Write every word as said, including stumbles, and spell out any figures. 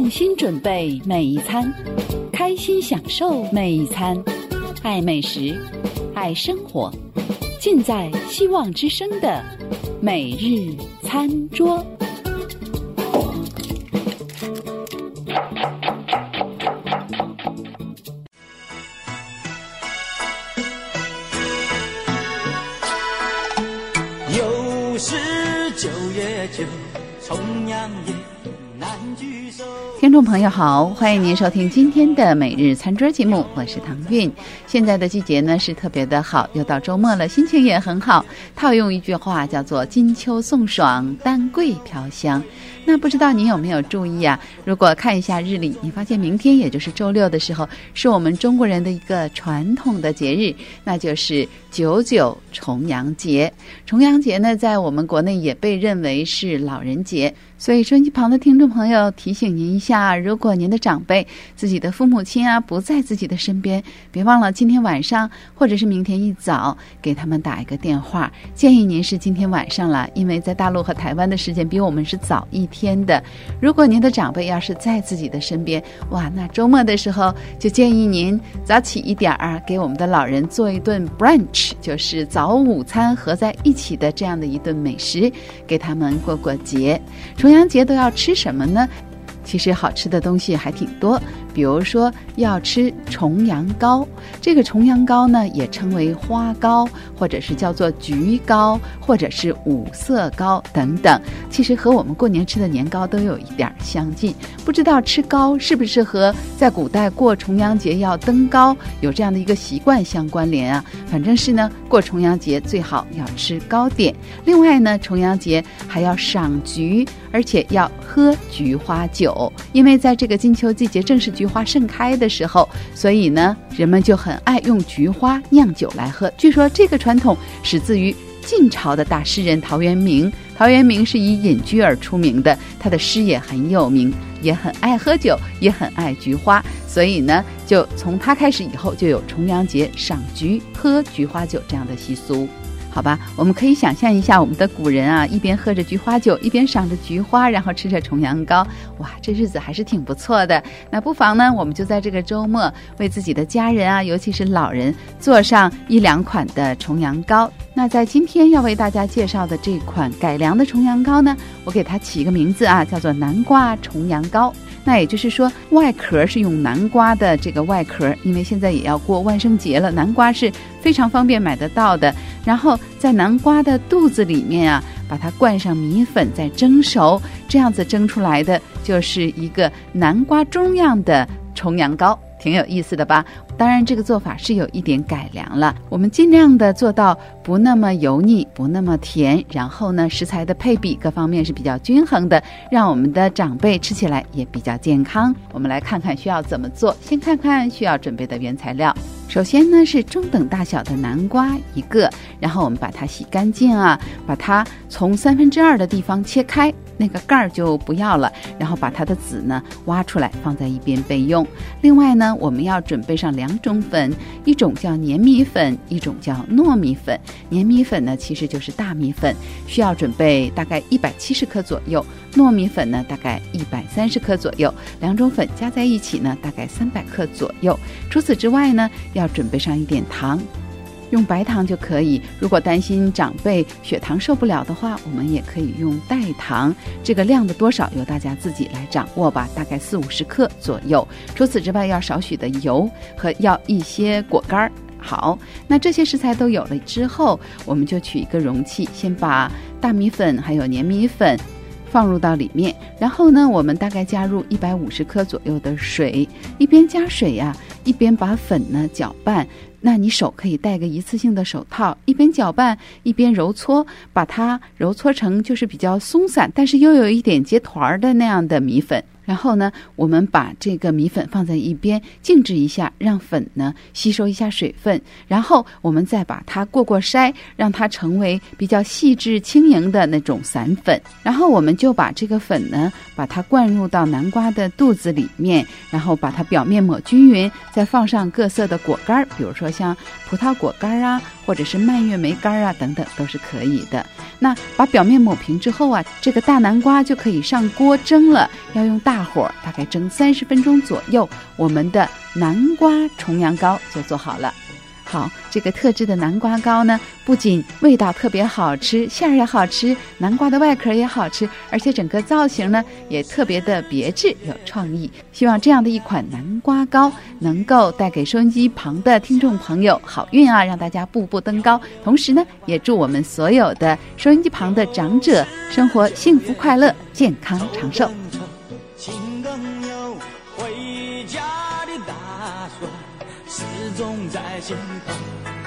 用心准备每一餐，开心享受每一餐，爱美食，爱生活，尽在希望之声的每日餐桌。 又是九月九，重阳夜，难聚首。 听众朋友好，欢迎您收听今天的每日餐桌节目，我是唐韵。现在的季节呢是特别的好，又到周末了，心情也很好。套用一句话叫做金秋送爽，丹桂飘香。那不知道您有没有注意啊，如果看一下日历，你发现明天也就是周六的时候，是我们中国人的一个传统的节日，那就是九九重阳节。重阳节呢在我们国内也被认为是老人节，所以收音机旁的听众朋友提醒您一下，如果您的长辈自己的父母亲啊不在自己的身边，别忘了今天晚上或者是明天一早给他们打一个电话，建议您是今天晚上了，因为在大陆和台湾的时间比我们是早一天的。如果您的长辈要是在自己的身边，哇，那周末的时候就建议您早起一点儿，给我们的老人做一顿 brunch， 就是早午餐合在一起的这样的一顿美食，给他们过过节。重阳节都要吃什么呢？其实好吃的东西还挺多，比如说要吃重阳糕，这个重阳糕呢也称为花糕，或者是叫做菊糕，或者是五色糕等等，其实和我们过年吃的年糕都有一点相近。不知道吃糕是不是和在古代过重阳节要登高有这样的一个习惯相关联啊？反正是呢，过重阳节最好要吃糕点。另外呢，重阳节还要赏菊，而且要喝菊花酒，因为在这个金秋季节正是菊花盛开的时候，所以呢人们就很爱用菊花酿酒来喝。据说这个传统始自于晋朝的大诗人陶渊明，陶渊明是以隐居而出名的，他的诗也很有名，也很爱喝酒，也很爱菊花，所以呢就从他开始以后就有重阳节赏菊喝菊花酒这样的习俗。好吧，我们可以想象一下我们的古人啊，一边喝着菊花酒，一边赏着菊花，然后吃着重阳糕，哇，这日子还是挺不错的。那不妨呢，我们就在这个周末为自己的家人啊，尤其是老人做上一两款的重阳糕。那在今天要为大家介绍的这款改良的重阳糕呢，我给它起一个名字啊，叫做南瓜重阳糕。那也就是说，外壳是用南瓜的这个外壳，因为现在也要过万圣节了，南瓜是非常方便买得到的。然后在南瓜的肚子里面啊，把它灌上米粉，再蒸熟，这样子蒸出来的就是一个南瓜中样的重阳糕，挺有意思的吧？当然这个做法是有一点改良了，我们尽量的做到不那么油腻，不那么甜，然后呢食材的配比各方面是比较均衡的，让我们的长辈吃起来也比较健康。我们来看看需要怎么做，先看看需要准备的原材料。首先呢是中等大小的南瓜一个，然后我们把它洗干净啊，把它从三分之二的地方切开，那个盖儿就不要了，然后把它的籽呢挖出来放在一边备用。另外呢，我们要准备上两种粉，一种叫粘米粉，一种叫糯米粉。粘米粉呢其实就是大米粉，需要准备大概一百七十克左右，糯米粉呢大概一百三十克左右，两种粉加在一起呢大概三百克左右。除此之外呢，要准备上一点糖，用白糖就可以，如果担心长辈血糖受不了的话，我们也可以用代糖，这个量的多少由大家自己来掌握吧，大概四五十克左右。除此之外要少许的油和要一些果干。好，那这些食材都有了之后，我们就取一个容器，先把大米粉还有粘米粉放入到里面，然后呢我们大概加入一百五十克左右的水，一边加水呀、啊、一边把粉呢搅拌。那你手可以戴个一次性的手套，一边搅拌一边揉搓，把它揉搓成就是比较松散但是又有一点结团的那样的米粉。然后呢我们把这个米粉放在一边静置一下，让粉呢吸收一下水分，然后我们再把它过过筛，让它成为比较细致轻盈的那种散粉。然后我们就把这个粉呢把它灌入到南瓜的肚子里面，然后把它表面抹均匀，再放上各色的果干，比如说像葡萄果干啊，或者是蔓越莓干啊等等都是可以的。那把表面抹平之后啊，这个大南瓜就可以上锅蒸了，要用大大火大概蒸三十分钟左右，我们的南瓜重阳糕就做好了。好，这个特制的南瓜糕呢，不仅味道特别好吃，馅儿也好吃，南瓜的外壳也好吃，而且整个造型呢也特别的别致有创意。希望这样的一款南瓜糕能够带给收音机旁的听众朋友好运啊，让大家步步登高。同时呢，也祝我们所有的收音机旁的长者生活幸福快乐，健康长寿。 情更有回家的打算，始终在心头。